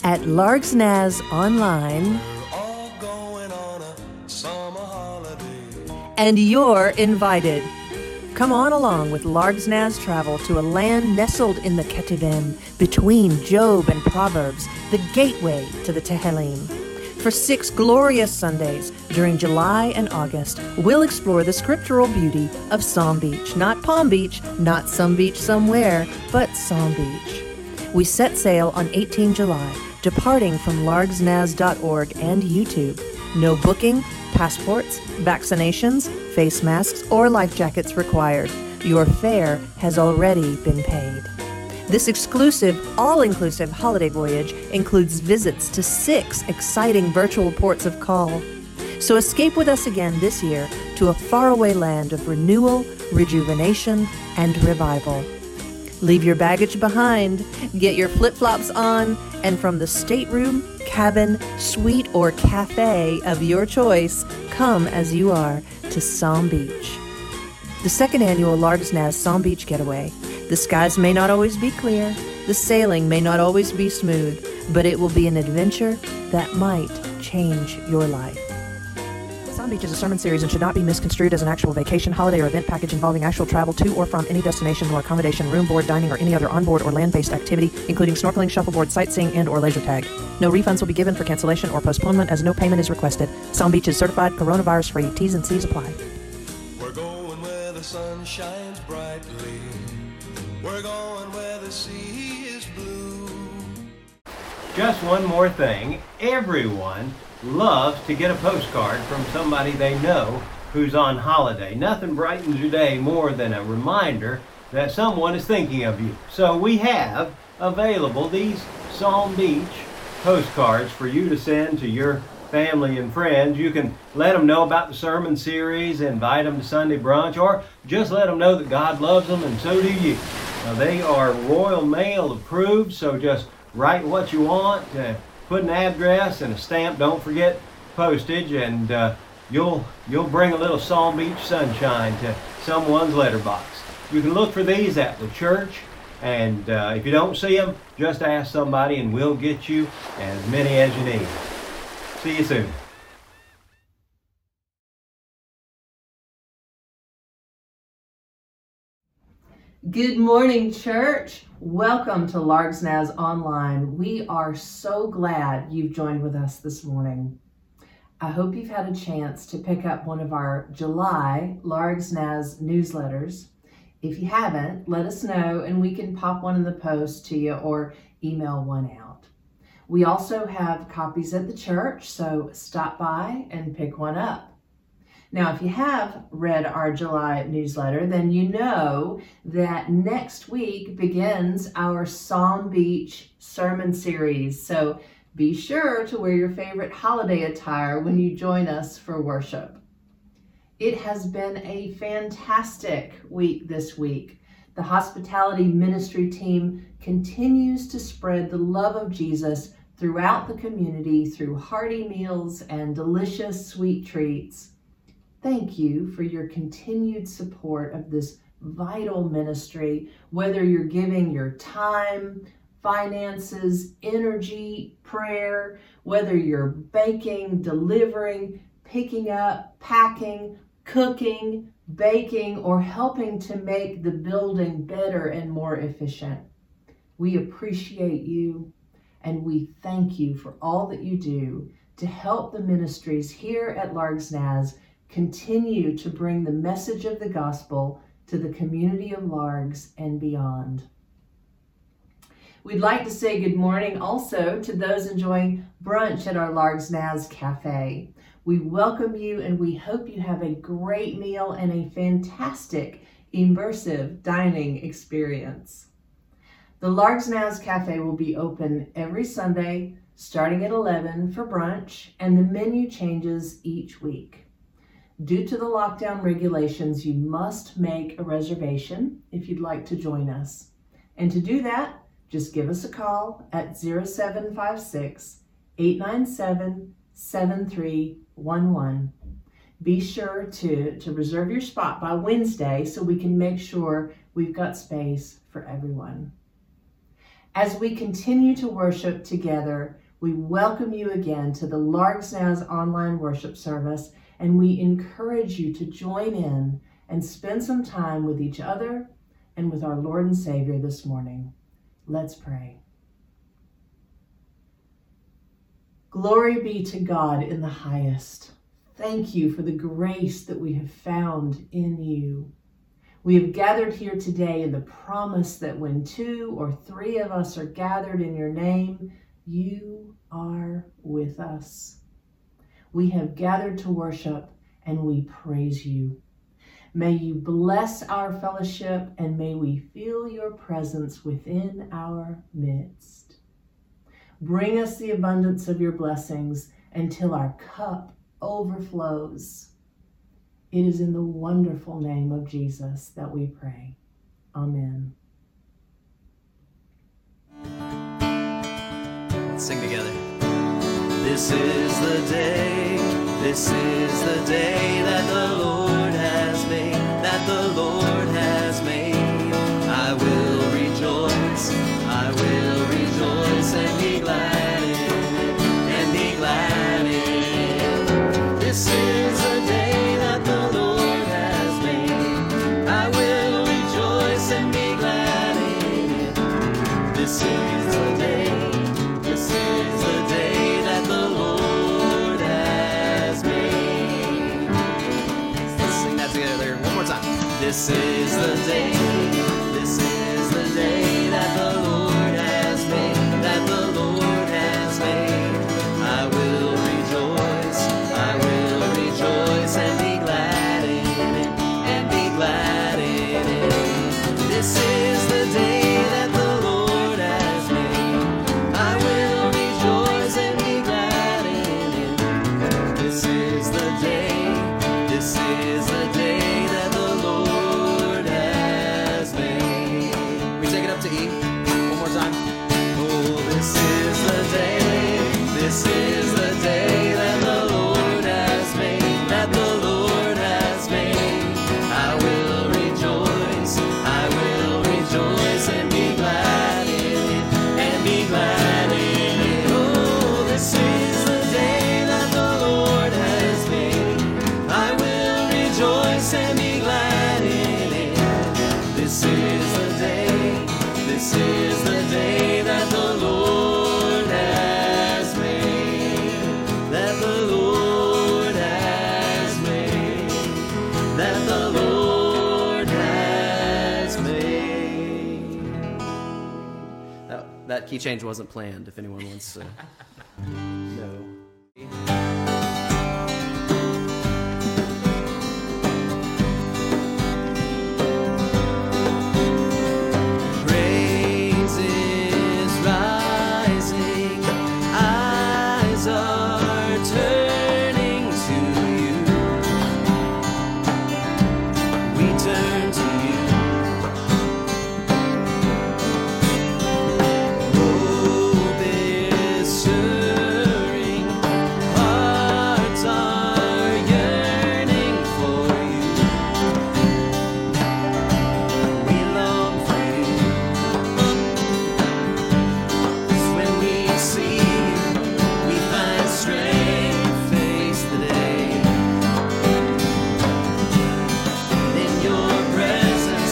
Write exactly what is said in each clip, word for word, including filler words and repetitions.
at Largs Naz Online, and you're invited. Come on along with Largs Naz Travel to a land nestled in the Ketuvim, between Job and Proverbs, the gateway to the Tehillim. For six glorious Sundays during July and August, we'll explore the scriptural beauty of Psalm Beach. Not Palm Beach, not some beach somewhere, but Psalm Beach. We set sail on the eighteenth of July, departing from largs naz dot org and YouTube. No booking, passports, vaccinations, face masks, or life jackets required. Your fare has already been paid. This exclusive, all-inclusive holiday voyage includes visits to six exciting virtual ports of call. So escape with us again this year to a faraway land of renewal, rejuvenation, and revival. Leave your baggage behind, get your flip-flops on, and from the stateroom, cabin, suite, or cafe of your choice, come as you are to Psalm Beach. The second annual Largs Naz Psalm Beach Getaway. The skies may not always be clear, the sailing may not always be smooth, but it will be an adventure that might change your life. Psalm Beach is a sermon series and should not be misconstrued as an actual vacation, holiday, or event package involving actual travel to or from any destination nor accommodation, room, board, dining, or any other onboard or land-based activity, including snorkeling, shuffleboard, sightseeing, and or laser tag. No refunds will be given for cancellation or postponement as no payment is requested. Psalm Beach is certified coronavirus-free. T's and C's apply. We're going where the sun shines brightly. We're going where the sea is blue. Just one more thing. Everyone loves to get a postcard from somebody they know who's on holiday. Nothing brightens your day more than a reminder that someone is thinking of you. So we have available these Psalm Beach postcards for you to send to your family and friends. You can let them know about the sermon series, invite them to Sunday brunch, or just let them know that God loves them and so do you. Now, they are Royal Mail approved, so just write what you want, uh, put an address and a stamp. Don't forget postage, and uh, you'll you'll bring a little Psalm Beach sunshine to someone's letterbox. You can look for these at the church, and uh, if you don't see them, just ask somebody and we'll get you as many as you need. See you soon. Good morning, church. Welcome to Largs Naz Online. We are so glad you've joined with us this morning. I hope you've had a chance to pick up one of our July Largs Naz newsletters. If you haven't, let us know and we can pop one in the post to you or email one out. We also have copies at the church, so stop by and pick one up. Now, if you have read our July newsletter, then you know that next week begins our Psalm Beach sermon series. So be sure to wear your favorite holiday attire when you join us for worship. It has been a fantastic week this week. The hospitality ministry team continues to spread the love of Jesus throughout the community through hearty meals and delicious sweet treats. Thank you for your continued support of this vital ministry, whether you're giving your time, finances, energy, prayer, whether you're baking, delivering, picking up, packing, cooking, baking, or helping to make the building better and more efficient. We appreciate you and we thank you for all that you do to help the ministries here at Largs Naz continue to bring the message of the gospel to the community of Largs and beyond. We'd like to say good morning also to those enjoying brunch at our Largs Naz Cafe. We welcome you and we hope you have a great meal and a fantastic immersive dining experience. The Largs Naz Cafe will be open every Sunday starting at eleven for brunch, and the menu changes each week. Due to the lockdown regulations, you must make a reservation if you'd like to join us. And to do that, just give us a call at zero seven five six, eight nine seven, seven three one one. Be sure to, to reserve your spot by Wednesday so we can make sure we've got space for everyone. As we continue to worship together, we welcome you again to the Largsnaz online worship service, and we encourage you to join in and spend some time with each other and with our Lord and Savior this morning. Let's pray. Glory be to God in the highest. Thank you for the grace that we have found in you. We have gathered here today in the promise that when two or three of us are gathered in your name, you are with us. We have gathered to worship and we praise you. May you bless our fellowship and may we feel your presence within our midst. Bring us the abundance of your blessings until our cup overflows. It is in the wonderful name of Jesus that we pray. Amen. Let's sing together. This is the day, this is the day that the Lord has made, that the Lord has made. I will rejoice, I will rejoice and be glad in it, and be glad in it. This is the day that the Lord has made. I will rejoice and be glad in it. This is the day, this is the day that the Lord has made. Let's sing that together one more time. This is the day, this is the day that the Lord has made, that the Lord has made. I will rejoice, I will rejoice and be glad in it, and be glad in it. This is the day that the Lord has made. I will rejoice and be glad in it. This is the day, this is the day that the Lord has made. We take it up to E one more time. Oh, this is the day, this is the day that the Lord has made, that the Lord has made. I will rejoice, I will rejoice and be glad in it, and be glad in it. Oh, this is the day that the Lord has made. I will rejoice and be glad in it. This is the day, this is the day that the Lord has made, that the Lord has made, that the Lord has made. That, that key change wasn't planned, if anyone wants to know. Praise is rising, eyes are turning to you. We turn to you. Hope is stirring, hearts are yearning for you. We long for you. 'Cause when we see you, we find strength to face the day. And in your presence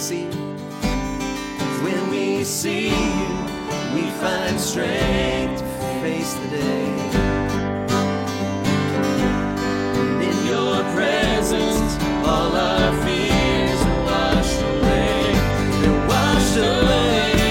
see you. When we see you, we find strength to face the day. In your presence, all our fears are washed away. They're washed away.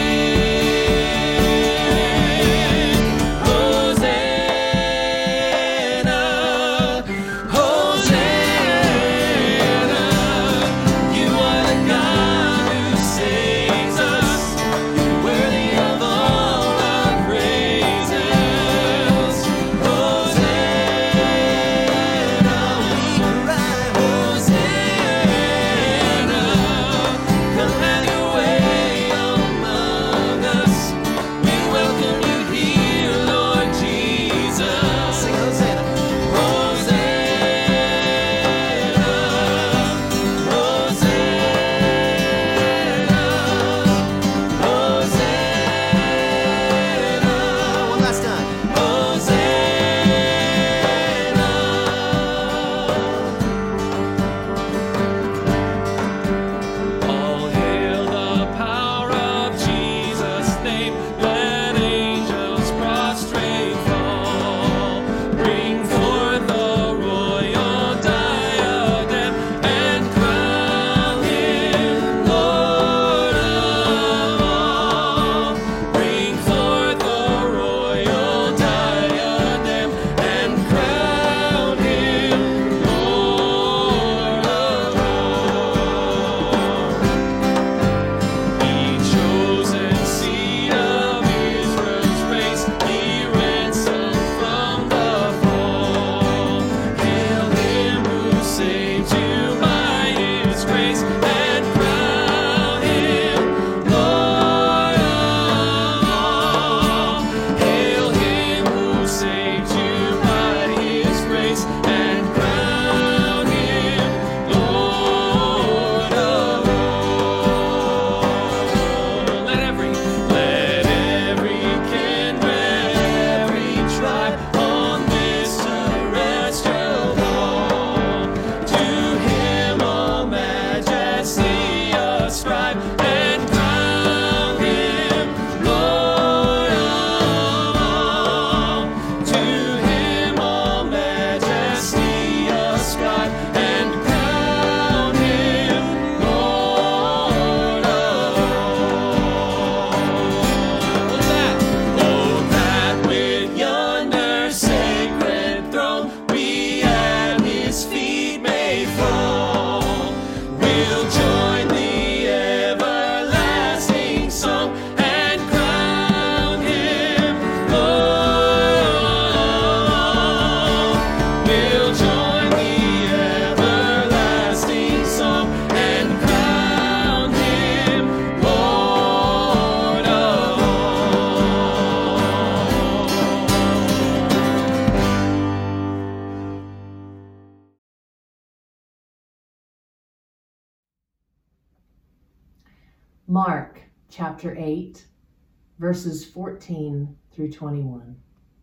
Mark chapter eight, verses fourteen through twenty-one.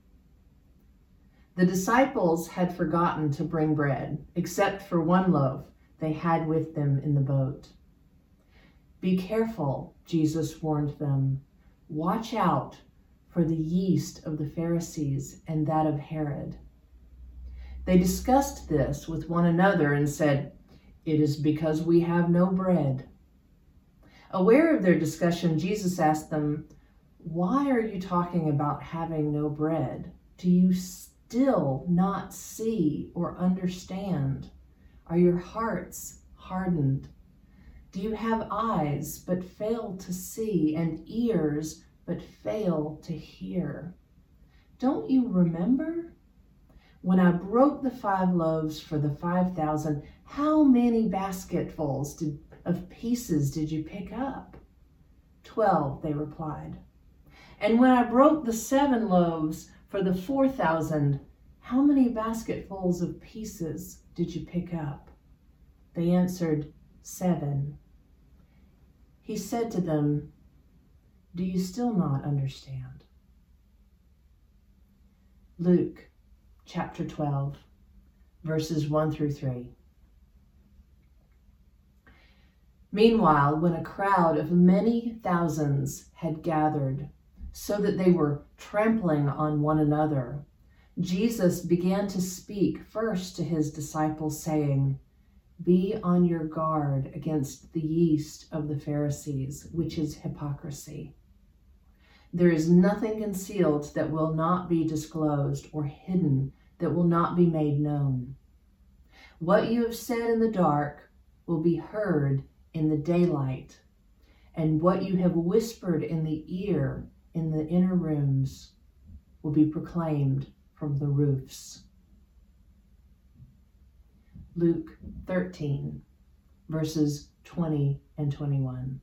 The disciples had forgotten to bring bread, except for one loaf they had with them in the boat. Be careful, Jesus warned them. Watch out for the yeast of the Pharisees and that of Herod. They discussed this with one another and said, "It is because we have no bread." Aware of their discussion, Jesus asked them, "Why are you talking about having no bread? Do you still not see or understand? Are your hearts hardened? Do you have eyes but fail to see and ears but fail to hear? Don't you remember? When I broke the five loaves for the five thousand, how many basketfuls did, of pieces did you pick up?" Twelve, they replied. "And when I broke the seven loaves for the four thousand, how many basketfuls of pieces did you pick up?" They answered, "Seven." He said to them, "Do you still not understand?" Luke chapter twelve, verses one through three. Meanwhile, when a crowd of many thousands had gathered, so that they were trampling on one another, Jesus began to speak first to his disciples, saying, "Be on your guard against the yeast of the Pharisees, which is hypocrisy. There is nothing concealed that will not be disclosed, or hidden that will not be made known. What you have said in the dark will be heard in the daylight, and what you have whispered in the ear in the inner rooms will be proclaimed from the roofs." Luke thirteen, verses twenty and twenty-one.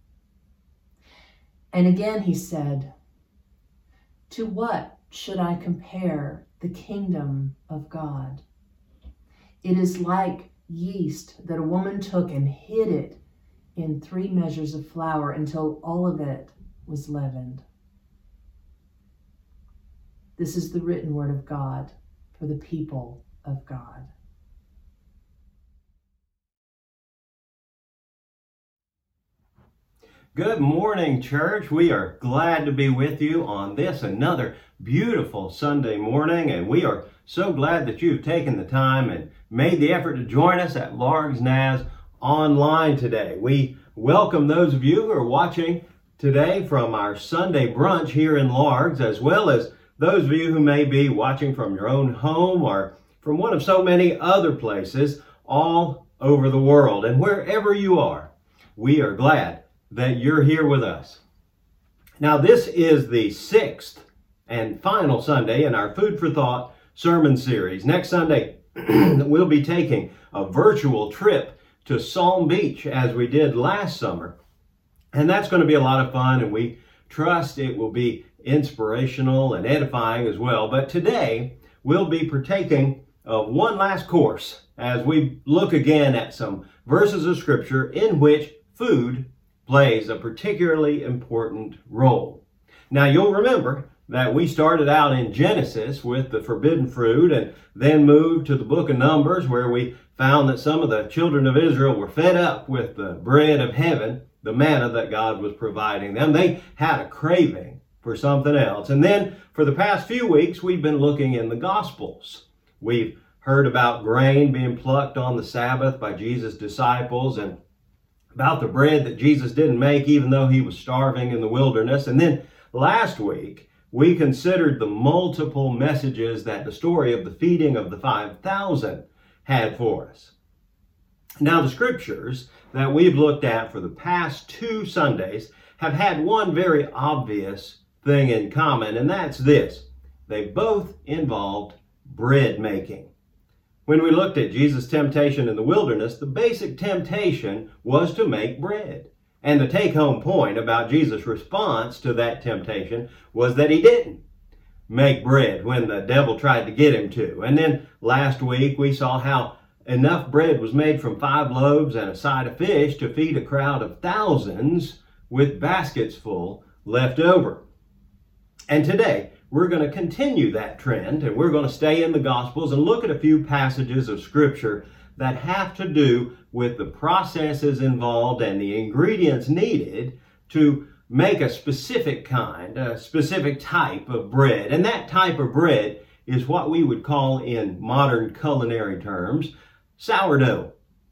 And again he said, "To what should I compare the kingdom of God? It is like yeast that a woman took and hid it in three measures of flour until all of it was leavened." This is the written word of God for the people of God. Good morning, church. We are glad to be with you on this another beautiful Sunday morning, and we are so glad that you've taken the time and made the effort to join us at Largs Naz online today. We welcome those of you who are watching today from our Sunday brunch here in Largs, as well as those of you who may be watching from your own home or from one of so many other places all over the world. And wherever you are, we are glad that you're here with us. Now, this is the sixth and final Sunday in our Food for Thought sermon series. Next Sunday, we'll be taking a virtual trip to Psalm Beach as we did last summer. And that's going to be a lot of fun, and we trust it will be inspirational and edifying as well. But today, we'll be partaking of one last course as we look again at some verses of Scripture in which food plays a particularly important role. Now, you'll remember that we started out in Genesis with the forbidden fruit and then moved to the book of Numbers, where we found that some of the children of Israel were fed up with the bread of heaven, the manna that God was providing them. They had a craving for something else. And then for the past few weeks, we've been looking in the Gospels. We've heard about grain being plucked on the Sabbath by Jesus' disciples, and about the bread that Jesus didn't make even though he was starving in the wilderness. And then last week, we considered the multiple messages that the story of the feeding of the five thousand had for us. Now, the scriptures that we've looked at for the past two Sundays have had one very obvious thing in common, and that's this: they both involved bread making. When we looked at Jesus' temptation in the wilderness, the basic temptation was to make bread. And the take-home point about Jesus' response to that temptation was that he didn't make bread when the devil tried to get him to. And then last week we saw how enough bread was made from five loaves and a side of fish to feed a crowd of thousands with baskets full left over. And today, we're going to continue that trend, and we're going to stay in the Gospels and look at a few passages of Scripture that have to do with the processes involved and the ingredients needed to make a specific kind, a specific type of bread. And that type of bread is what we would call, in modern culinary terms, sourdough.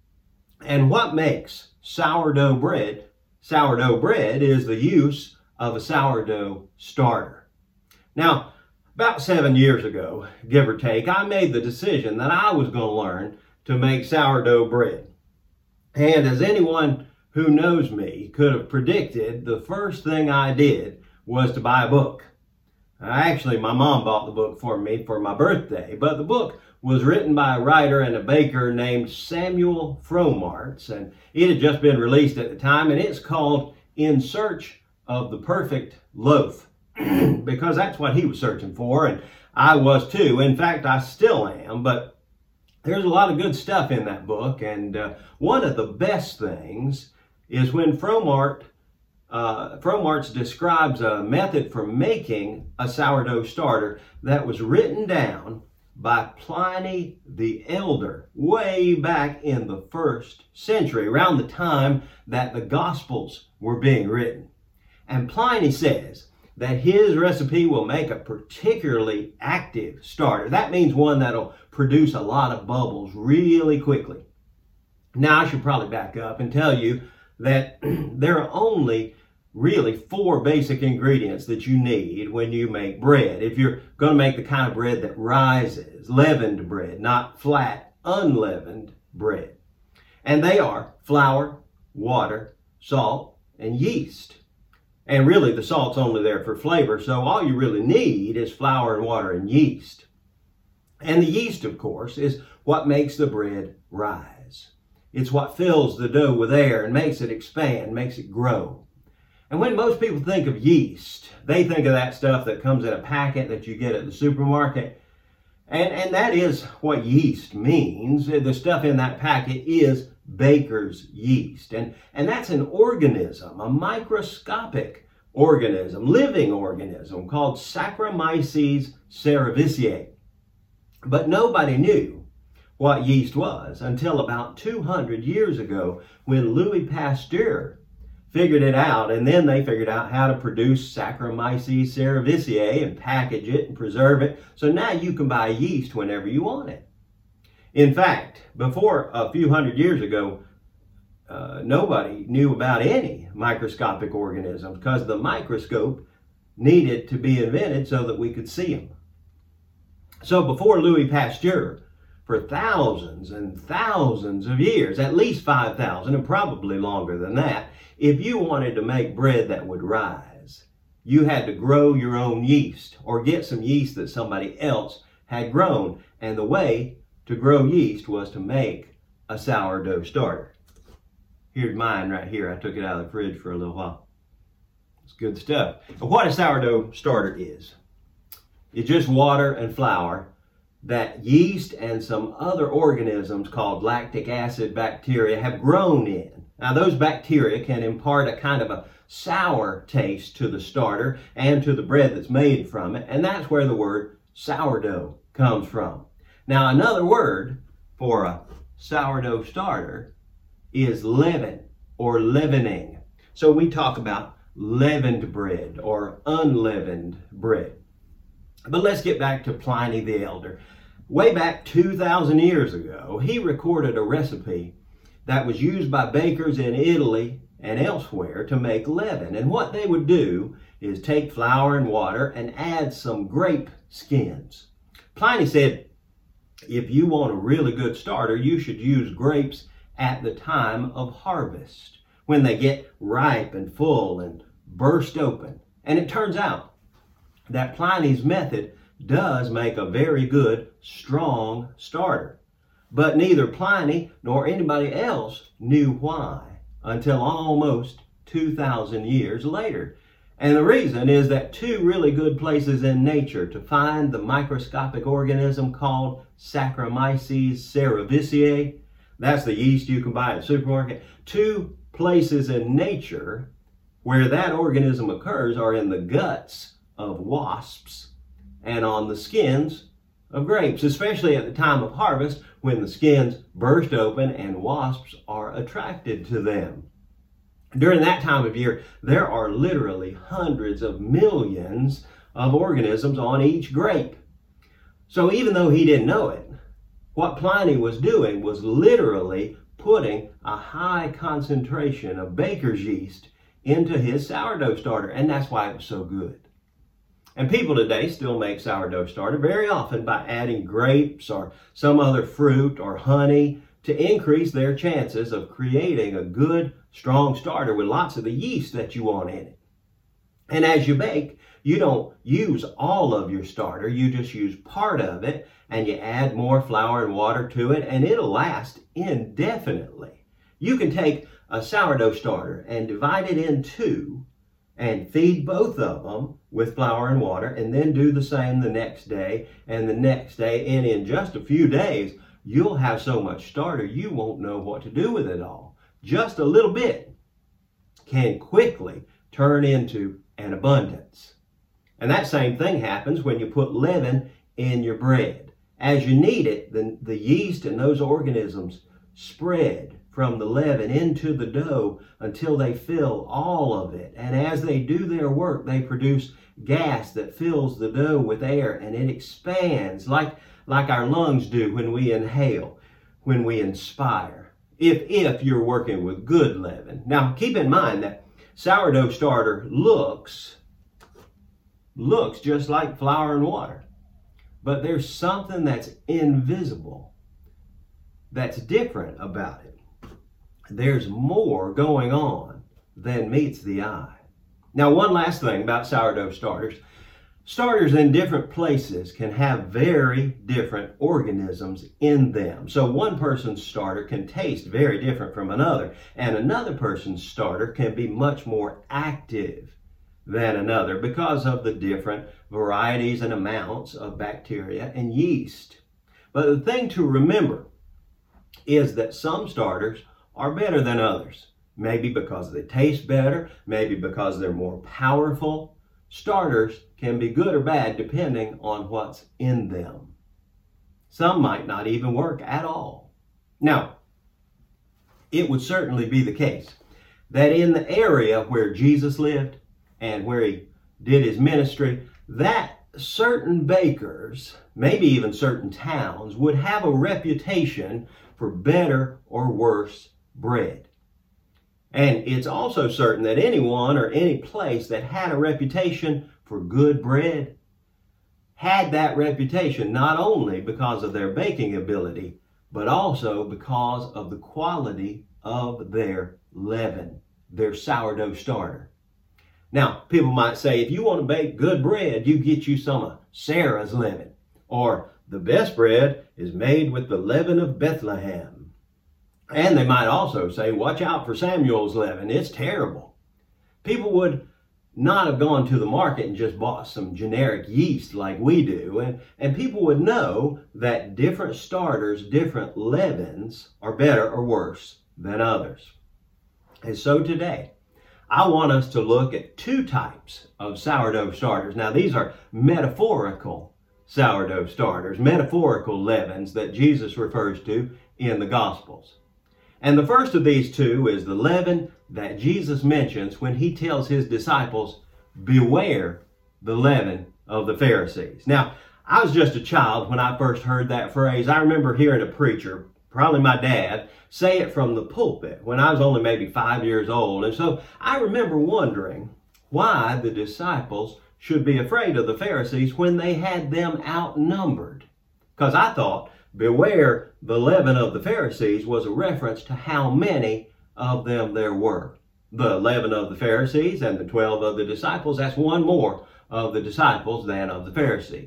And what makes sourdough bread sourdough bread is the use of a sourdough starter. Now, about seven years ago, give or take, I made the decision that I was going to learn to make sourdough bread. And as anyone who knows me could have predicted, the first thing I did was to buy a book. Actually, my mom bought the book for me for my birthday, but the book was written by a writer and a baker named Samuel Fromartz, and it had just been released at the time, and it's called In Search of the Perfect Loaf. Because that's what he was searching for, and I was too. In fact, I still am, but there's a lot of good stuff in that book, and uh, one of the best things is when Fromart, uh, Fromartz describes a method for making a sourdough starter that was written down by Pliny the Elder way back in the first century, around the time that the Gospels were being written. And Pliny says that his recipe will make a particularly active starter. That means one that'll produce a lot of bubbles really quickly. Now, I should probably back up and tell you that there are only really four basic ingredients that you need when you make bread. If you're going to make the kind of bread that rises, leavened bread, not flat, unleavened bread. And they are flour, water, salt, and yeast. And really, the salt's only there for flavor, so all you really need is flour and water and yeast. And the yeast, of course, is what makes the bread rise. It's what fills the dough with air and makes it expand, makes it grow. And when most people think of yeast, they think of that stuff that comes in a packet that you get at the supermarket. And, and that is what yeast means. The stuff in that packet is baker's yeast. And, and that's an organism, a microscopic organism, living organism called Saccharomyces cerevisiae. But nobody knew what yeast was until about two hundred years ago when Louis Pasteur figured it out, and then they figured out how to produce Saccharomyces cerevisiae and package it and preserve it. So now you can buy yeast whenever you want it. In fact, before a few hundred years ago, uh, nobody knew about any microscopic organisms because the microscope needed to be invented so that we could see them. So before Louis Pasteur, for thousands and thousands of years, at least five thousand and probably longer than that, if you wanted to make bread that would rise, you had to grow your own yeast or get some yeast that somebody else had grown. And the way to grow yeast was to make a sourdough starter. Here's mine right here. I took it out of the fridge for a little while. It's good stuff. But what a sourdough starter is, it's just water and flour that yeast and some other organisms called lactic acid bacteria have grown in. Now, those bacteria can impart a kind of a sour taste to the starter and to the bread that's made from it, and that's where the word sourdough comes from. Now, another word for a sourdough starter is leaven or leavening. So we talk about leavened bread or unleavened bread. But let's get back to Pliny the Elder. Way back two thousand years ago, he recorded a recipe that was used by bakers in Italy and elsewhere to make leaven. And what they would do is take flour and water and add some grape skins. Pliny said, if you want a really good starter, you should use grapes at the time of harvest, when they get ripe and full and burst open. And it turns out that Pliny's method does make a very good, strong starter. But neither Pliny nor anybody else knew why until almost two thousand years later. And the reason is that two really good places in nature to find the microscopic organism called Saccharomyces cerevisiae, that's the yeast you can buy at the supermarket, two places in nature where that organism occurs are in the guts of wasps and on the skins of grapes, especially at the time of harvest when the skins burst open and wasps are attracted to them. During that time of year, there are literally hundreds of millions of organisms on each grape. So even though he didn't know it, what Pliny was doing was literally putting a high concentration of baker's yeast into his sourdough starter, and that's why it was so good. And people today still make sourdough starter very often by adding grapes or some other fruit or honey to increase their chances of creating a good, strong starter with lots of the yeast that you want in it. And as you bake, you don't use all of your starter, you just use part of it, and you add more flour and water to it, and it'll last indefinitely. You can take a sourdough starter and divide it in two and feed both of them with flour and water, and then do the same the next day and the next day, and in just a few days, you'll have so much starter you won't know what to do with it all. Just a little bit can quickly turn into an abundance. And that same thing happens when you put leaven in your bread. as you knead it, the, the yeast and those organisms spread from the leaven into the dough until they fill all of it. And as they do their work, they produce gas that fills the dough with air, and it expands like, like our lungs do when we inhale, when we inspire, if, if you're working with good leaven. Now, keep in mind that sourdough starter looks, looks just like flour and water. But there's something that's invisible that's different about it. There's more going on than meets the eye. Now, one last thing about sourdough starters. Starters in different places can have very different organisms in them. So one person's starter can taste very different from another, and another person's starter can be much more active than another because of the different varieties and amounts of bacteria and yeast. But the thing to remember is that some starters are better than others. Maybe because they taste better, maybe because they're more powerful. Starters can be good or bad depending on what's in them. Some might not even work at all. Now, it would certainly be the case that in the area where Jesus lived and where he did his ministry, that certain bakers, maybe even certain towns, would have a reputation for better or worse bread. And it's also certain that anyone or any place that had a reputation for good bread had that reputation not only because of their baking ability, but also because of the quality of their leaven, their sourdough starter. Now, people might say, if you want to bake good bread, you get you some of Sarah's leaven. Or the best bread is made with the leaven of Bethlehem. And they might also say, watch out for Samuel's leaven. It's terrible. People would not have gone to the market and just bought some generic yeast like we do. And, and people would know that different starters, different leavens are better or worse than others. And so today, I want us to look at two types of sourdough starters. Now, these are metaphorical sourdough starters, metaphorical leavens that Jesus refers to in the Gospels. And the first of these two is the leaven that Jesus mentions when he tells his disciples, beware the leaven of the Pharisees. Now, I was just a child when I first heard that phrase. I remember hearing a preacher, probably my dad, say it from the pulpit when I was only maybe five years old. And so I remember wondering why the disciples should be afraid of the Pharisees when they had them outnumbered. Because I thought, beware the leaven of the Pharisees was a reference to how many of them there were. The leaven of the Pharisees and the twelve of the disciples, that's one more of the disciples than of the Pharisees.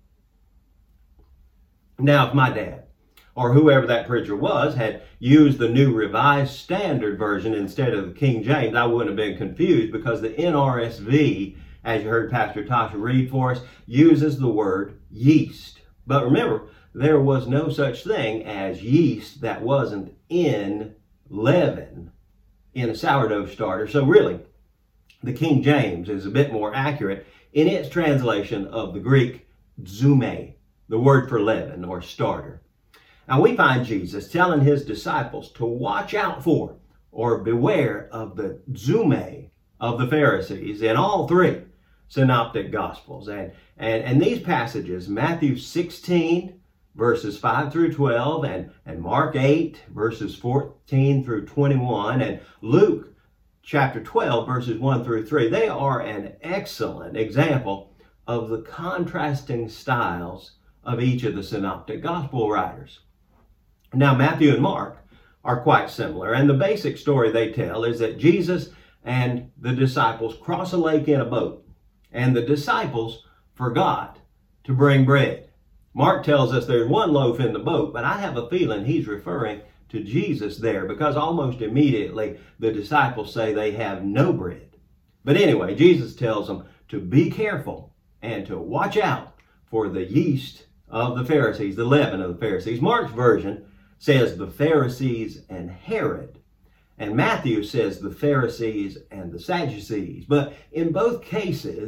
Now, if my dad, or whoever that preacher was, had used the New Revised Standard Version instead of the King James, I wouldn't have been confused, because the N R S V, as you heard Pastor Tasha read for us, uses the word yeast. But remember, there was no such thing as yeast that wasn't in leaven in a sourdough starter. So really, the King James is a bit more accurate in its translation of the Greek zume, the word for leaven or starter. Now we find Jesus telling his disciples to watch out for or beware of the zume of the Pharisees in all three synoptic gospels. And, and, and these passages, Matthew sixteen, verses five through twelve, and, and Mark eight, verses fourteen through twenty-one, and Luke chapter twelve, verses one through three, they are an excellent example of the contrasting styles of each of the synoptic gospel writers. Now, Matthew and Mark are quite similar, and the basic story they tell is that Jesus and the disciples cross a lake in a boat, and the disciples forgot to bring bread. Mark tells us there's one loaf in the boat, but I have a feeling he's referring to Jesus there, because almost immediately the disciples say they have no bread. But anyway, Jesus tells them to be careful and to watch out for the yeast of the Pharisees, the leaven of the Pharisees. Mark's version says the Pharisees and Herod, and Matthew says the Pharisees and the Sadducees. But in both cases,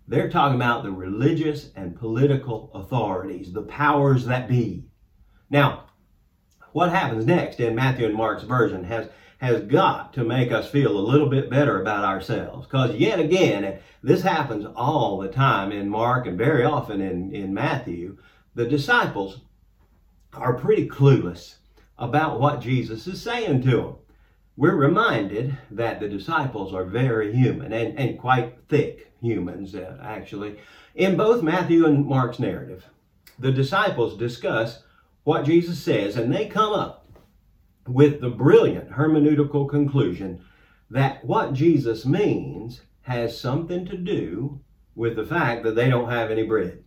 They're talking about the religious and political authorities, the powers that be. Now, what happens next in Matthew and Mark's version has, has got to make us feel a little bit better about ourselves. Because yet again, and this happens all the time in Mark and very often in, in Matthew, the disciples are pretty clueless about what Jesus is saying to them. We're reminded that the disciples are very human and, and quite thick humans, uh, actually. In both Matthew and Mark's narrative, the disciples discuss what Jesus says, and they come up with the brilliant hermeneutical conclusion that what Jesus means has something to do with the fact that they don't have any bread.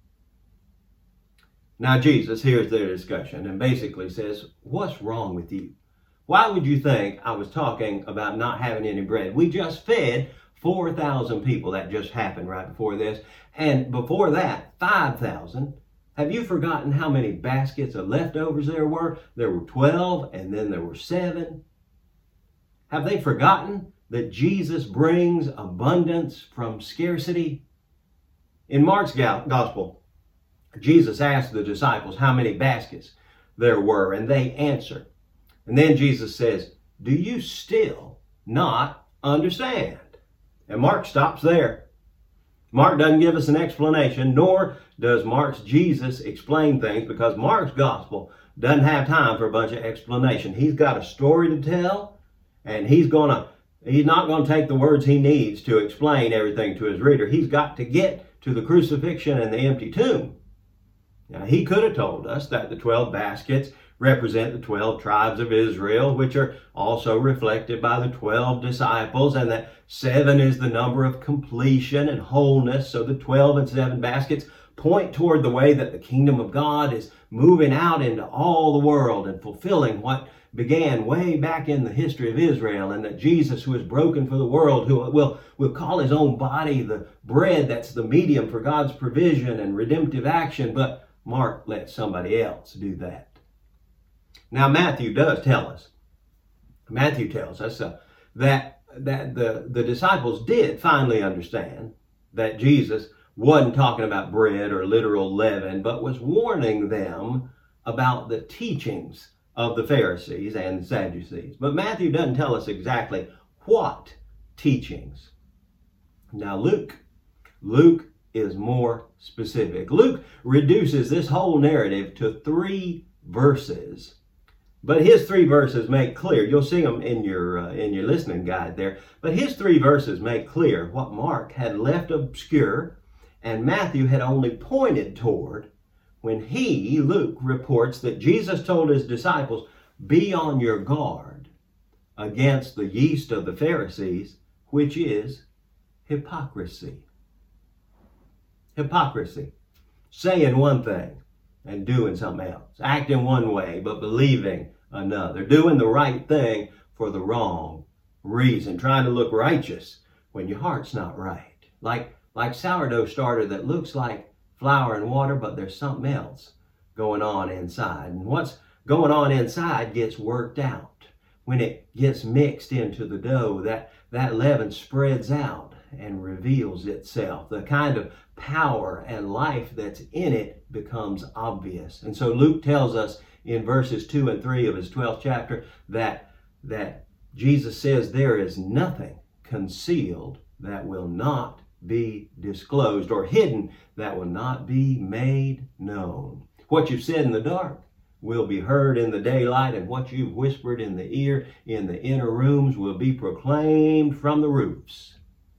Now Jesus hears their discussion and basically says, what's wrong with you? Why would you think I was talking about not having any bread? We just fed four thousand people. That just happened right before this. And before that, five thousand. Have you forgotten how many baskets of leftovers there were? There were twelve, and then there were seven. Have they forgotten that Jesus brings abundance from scarcity? In Mark's gospel, Jesus asked the disciples how many baskets there were, and they answered. And then Jesus says, do you still not understand? And Mark stops there. Mark doesn't give us an explanation, nor does Mark's Jesus explain things, because Mark's gospel doesn't have time for a bunch of explanation. He's got a story to tell, and he's gonna he's not going to take the words he needs to explain everything to his reader. He's got to get to the crucifixion and the empty tomb. Now, he could have told us that the twelve baskets represent the twelve tribes of Israel, which are also reflected by the twelve disciples, and that seven is the number of completion and wholeness. So the twelve and seven baskets point toward the way that the kingdom of God is moving out into all the world and fulfilling what began way back in the history of Israel, and that Jesus, who is broken for the world, who will, will call his own body the bread that's the medium for God's provision and redemptive action. But Mark let somebody else do that. Now, Matthew does tell us, Matthew tells us uh, that, that the, the disciples did finally understand that Jesus wasn't talking about bread or literal leaven, but was warning them about the teachings of the Pharisees and Sadducees. But Matthew doesn't tell us exactly what teachings. Now, Luke, Luke is more specific. Luke reduces this whole narrative to three verses. But his three verses make clear, you'll see them in your uh, in your listening guide there, but his three verses make clear what Mark had left obscure and Matthew had only pointed toward when he, Luke, reports that Jesus told his disciples, be on your guard against the yeast of the Pharisees, which is hypocrisy. Hypocrisy. Saying one thing and doing something else. Acting one way, but believing another. Doing the right thing for the wrong reason. Trying to look righteous when your heart's not right. Like, like sourdough starter that looks like flour and water, but there's something else going on inside. And what's going on inside gets worked out. When it gets mixed into the dough, that, that leaven spreads out and reveals itself. The kind of power and life that's in it becomes obvious. And so Luke tells us in verses two and three of his twelfth chapter that, that Jesus says there is nothing concealed that will not be disclosed, or hidden that will not be made known. What you've said in the dark will be heard in the daylight, and what you've whispered in the ear in the inner rooms will be proclaimed from the roofs.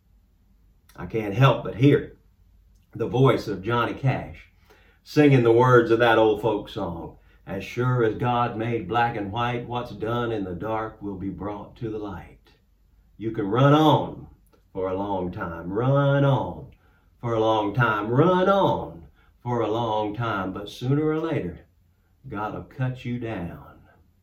I can't help but hear the voice of Johnny Cash singing the words of that old folk song. As sure as God made black and white, what's done in the dark will be brought to the light. You can run on for a long time, run on for a long time, run on for a long time, but sooner or later, God will cut you down.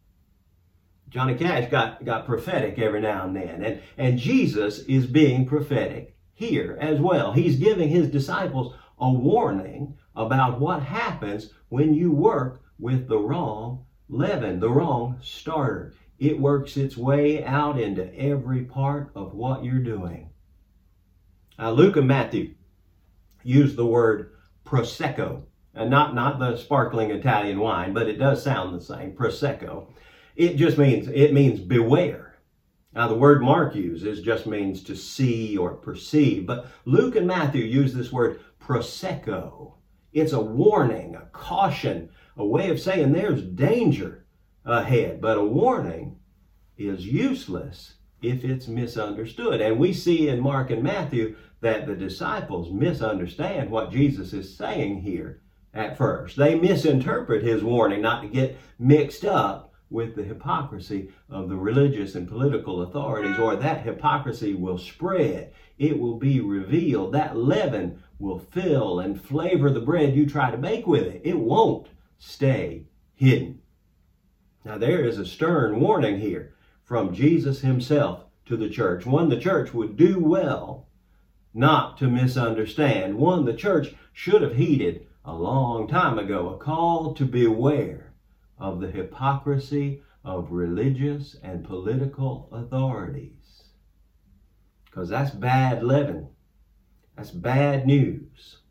Johnny Cash got, got prophetic every now and then, and, and Jesus is being prophetic here as well. He's giving his disciples a warning about what happens when you work with the wrong leaven, the wrong starter. It works its way out into every part of what you're doing. Now, Luke and Matthew use the word prosecco. And not, not the sparkling Italian wine, but it does sound the same, prosecco. It just means, it means beware. Now the word Mark uses just means to see or perceive, but Luke and Matthew use this word prosecco. It's a warning, a caution, a way of saying there's danger ahead, but a warning is useless if it's misunderstood. And we see in Mark and Matthew that the disciples misunderstand what Jesus is saying here. At first, they misinterpret his warning not to get mixed up with the hypocrisy of the religious and political authorities, or that hypocrisy will spread. It will be revealed. That leaven will fill and flavor the bread you try to bake with it. It won't stay hidden. Now, there is a stern warning here from Jesus himself to the church, one the church would do well not to misunderstand, one the church should have heeded a long time ago, a call to beware of the hypocrisy of religious and political authorities. Because that's bad leaven. That's bad news.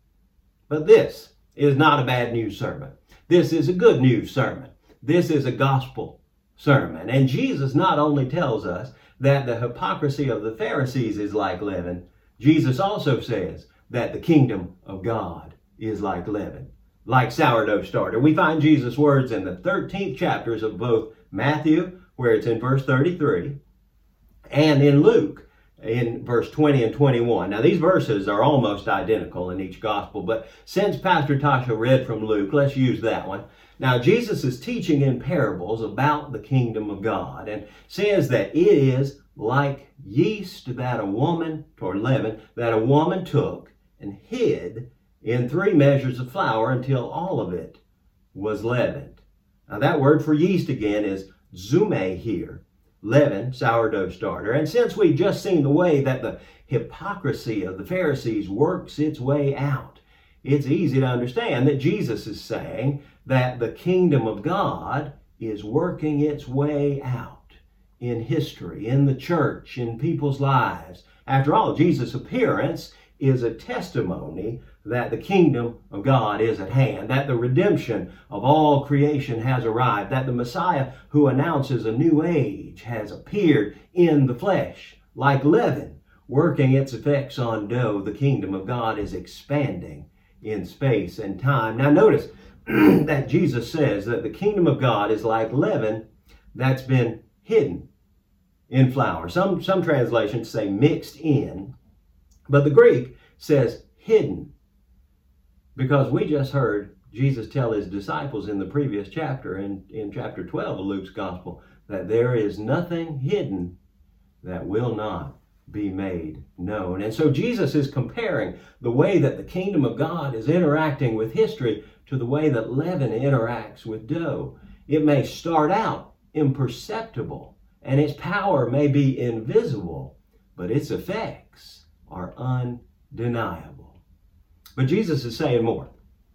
But this is not a bad news sermon. This is a good news sermon. This is a gospel sermon. And Jesus not only tells us that the hypocrisy of the Pharisees is like leaven, Jesus also says that the kingdom of God is like leaven, like sourdough starter. We find Jesus' words in the thirteenth chapters of both Matthew, where it's in verse thirty-three, and in Luke, in verse twenty and twenty-one. Now, these verses are almost identical in each gospel, but since Pastor Tasha read from Luke, let's use that one. Now, Jesus is teaching in parables about the kingdom of God and says that it is like yeast that a woman, or leaven, that a woman took and hid in three measures of flour until all of it was leavened. Now that word for yeast again is zume here, leaven, sourdough starter. And since we've just seen the way that the hypocrisy of the Pharisees works its way out, it's easy to understand that Jesus is saying that the kingdom of God is working its way out in history, in the church, in people's lives. After all, Jesus' appearance is a testimony that the kingdom of God is at hand, that the redemption of all creation has arrived, that the Messiah who announces a new age has appeared in the flesh. Like leaven, working its effects on dough, the kingdom of God is expanding in space and time. Now notice that Jesus says that the kingdom of God is like leaven that's been hidden in flour. Some, some translations say mixed in, but the Greek says hidden, because we just heard Jesus tell his disciples in the previous chapter, in, in chapter twelve of Luke's gospel, that there is nothing hidden that will not be made known. And so Jesus is comparing the way that the kingdom of God is interacting with history to the way that leaven interacts with dough. It may start out imperceptible, and its power may be invisible, but its effects are undeniable. But Jesus is saying more.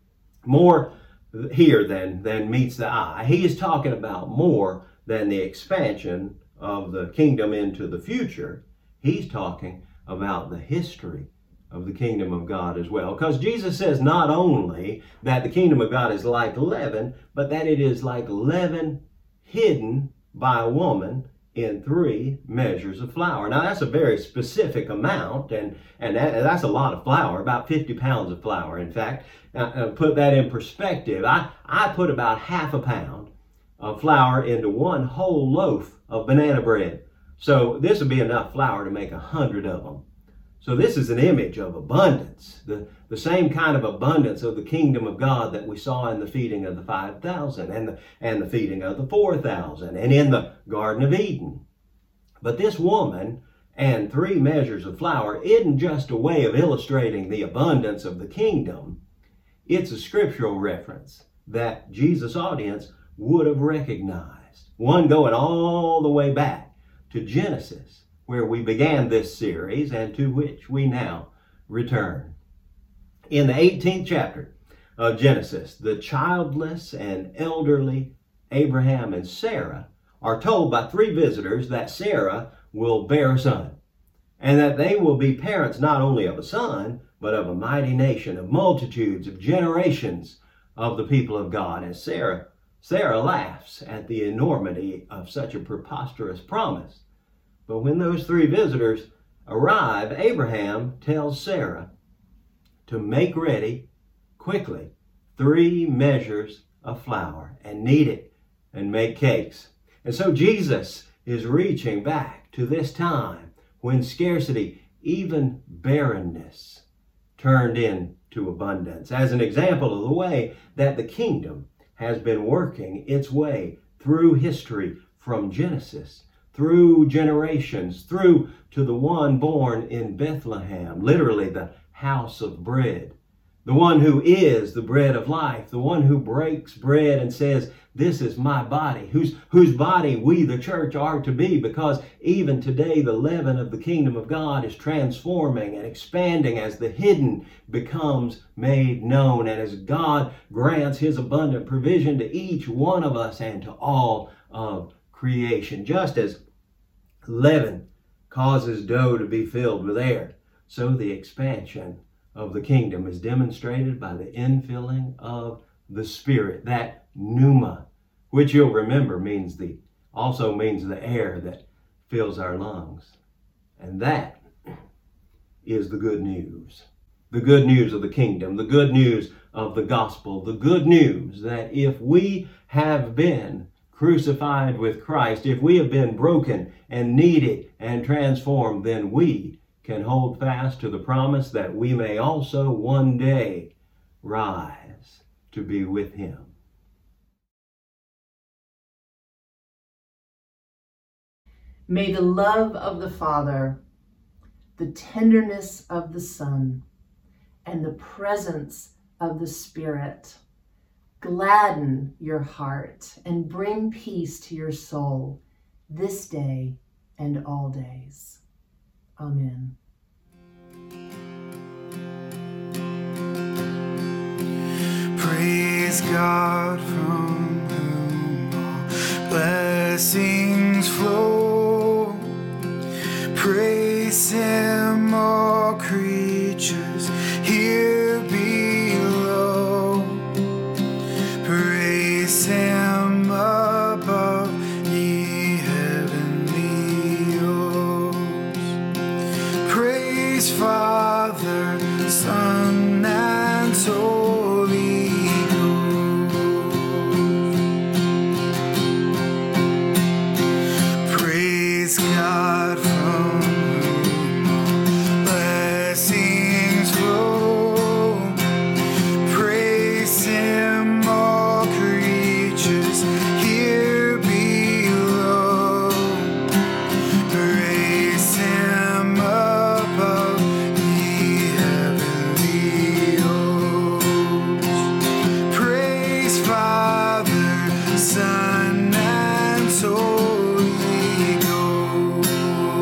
More here than, than meets the eye. He is talking about more than the expansion of the kingdom into the future. He's talking about the history of the kingdom of God as well. Because Jesus says not only that the kingdom of God is like leaven, but that it is like leaven hidden by a woman in three measures of flour. Now that's a very specific amount, and, and that, that's a lot of flour, about fifty pounds of flour. In fact, uh, put that in perspective, I, I put about half a pound of flour into one whole loaf of banana bread. So this would be enough flour to make a hundred of them. So this is an image of abundance, the, the same kind of abundance of the kingdom of God that we saw in the feeding of the five thousand and the, and the feeding of the four thousand and in the Garden of Eden. But this woman and three measures of flour isn't just a way of illustrating the abundance of the kingdom. It's a scriptural reference that Jesus' audience would have recognized. One going all the way back to Genesis, where we began this series and to which we now return. In the eighteenth chapter of Genesis, the childless and elderly Abraham and Sarah are told by three visitors that Sarah will bear a son, and that they will be parents not only of a son, but of a mighty nation, of multitudes, of generations of the people of God. And Sarah, Sarah laughs at the enormity of such a preposterous promise. But when those three visitors arrive, Abraham tells Sarah to make ready quickly three measures of flour and knead it and make cakes. And so Jesus is reaching back to this time when scarcity, even barrenness, turned into abundance, as an example of the way that the kingdom has been working its way through history from Genesis, through generations, through to the one born in Bethlehem, literally the house of bread, the one who is the bread of life, the one who breaks bread and says, this is my body, whose, whose body we, the church, are to be, because even today the leaven of the kingdom of God is transforming and expanding as the hidden becomes made known, and as God grants his abundant provision to each one of us and to all of creation. Just as leaven causes dough to be filled with air, so the expansion of the kingdom is demonstrated by the infilling of the Spirit, that pneuma, which you'll remember means the also means the air that fills our lungs. And that is the good news. The good news of the kingdom, the good news of the gospel, the good news that if we have been crucified with Christ, if we have been broken and kneaded and transformed, then we can hold fast to the promise that we may also one day rise to be with him. May the love of the Father, the tenderness of the Son, and the presence of the Spirit gladden your heart and bring peace to your soul this day and all days. Amen. Praise God from whom all blessings flow. Praise him, all creatures here below. Praise him above, ye heavenly hosts. Praise Father, Son, and Holy Ghost. Praise God from whom all blessings flow. Praise him, all creatures here below. Praise him above, ye heavenly hosts. Praise Father, Son, and Holy Ghost.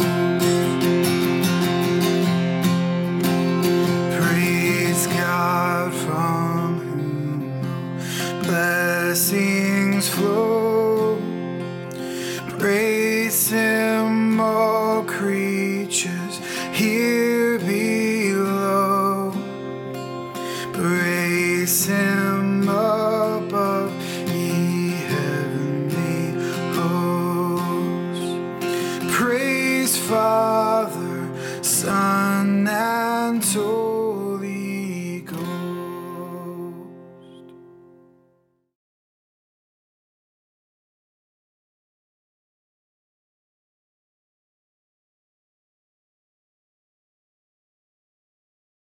Praise God from whom all blessings flow. Praise him, all creatures here below.